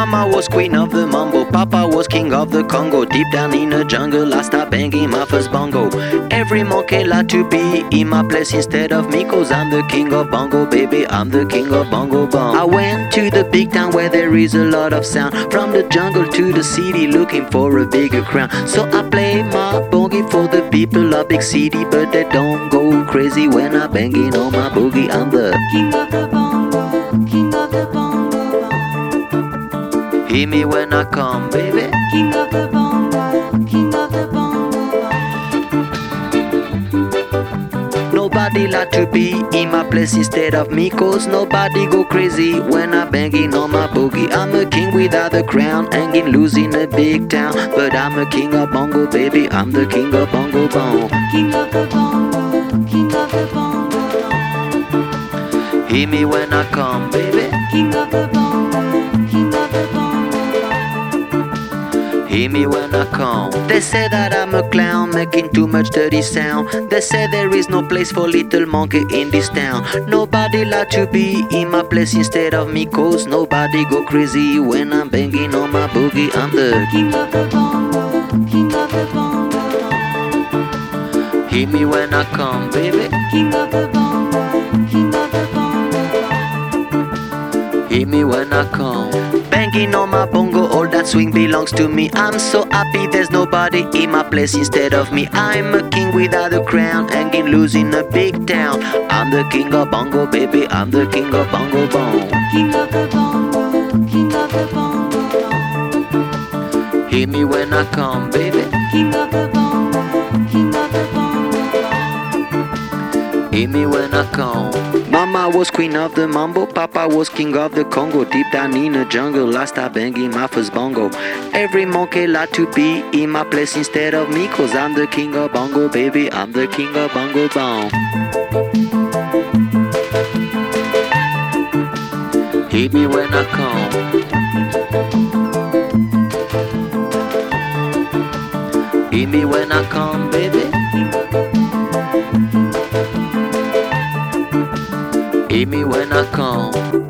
Mama was queen of the mambo, Papa was king of the Congo. Deep down in the jungle, I started banging my first bongo. Every monkey like to be in my place instead of me, 'cause I'm the king of bongo, baby, I'm the king of bongo bong. I went to the big town where there is a lot of sound, from the jungle to the city looking for a bigger crown. So I play my boogie for the people of big city, but they don't go crazy when I'm banging on my boogie. I'm the king of the bongo, king of the bongo. Hear me when I come, baby. King of the bongo, king of the bongo. Nobody like to be in my place instead of me, 'cause nobody go crazy when I'm banging on my boogie. I'm a king without a crown, hanging loose in a big town, but I'm a king of bongo, baby, I'm the king of bongo bong. King of the bongo, king of the bongo. Hear me when I come, baby. King of the bongo, king of the bongo. Hear me when I come. They say that I'm a clown, making too much dirty sound. They say there is no place for little monkey in this town. Nobody like to be in my place instead of me, 'cause nobody go crazy when I'm banging on my boogie. I'm the king of the bongo, king of the bongo. Hear me when I come, baby. King of the bongo, king of the bongo. Hear me when I come. Banging on my bongo, all that swing belongs to me. I'm so happy there's nobody in my place instead of me. I'm a king without a crown, hanging loose in a big town. I'm the king of bongo, baby, I'm the king of bongo bong. King of the bongo, king of the bongo. Hear me when I come, baby. King of the bongo, king of the bongo. Hear me when I come. Mama was queen of the mambo, Papa was king of the Congo. Deep down in the jungle, I started banging my first bongo. Every monkey like to be in my place instead of me, 'cause I'm the king of bongo, baby, I'm the king of bongo bong. Hear me when I come. Hear me when I come, baby. Hear me when I come.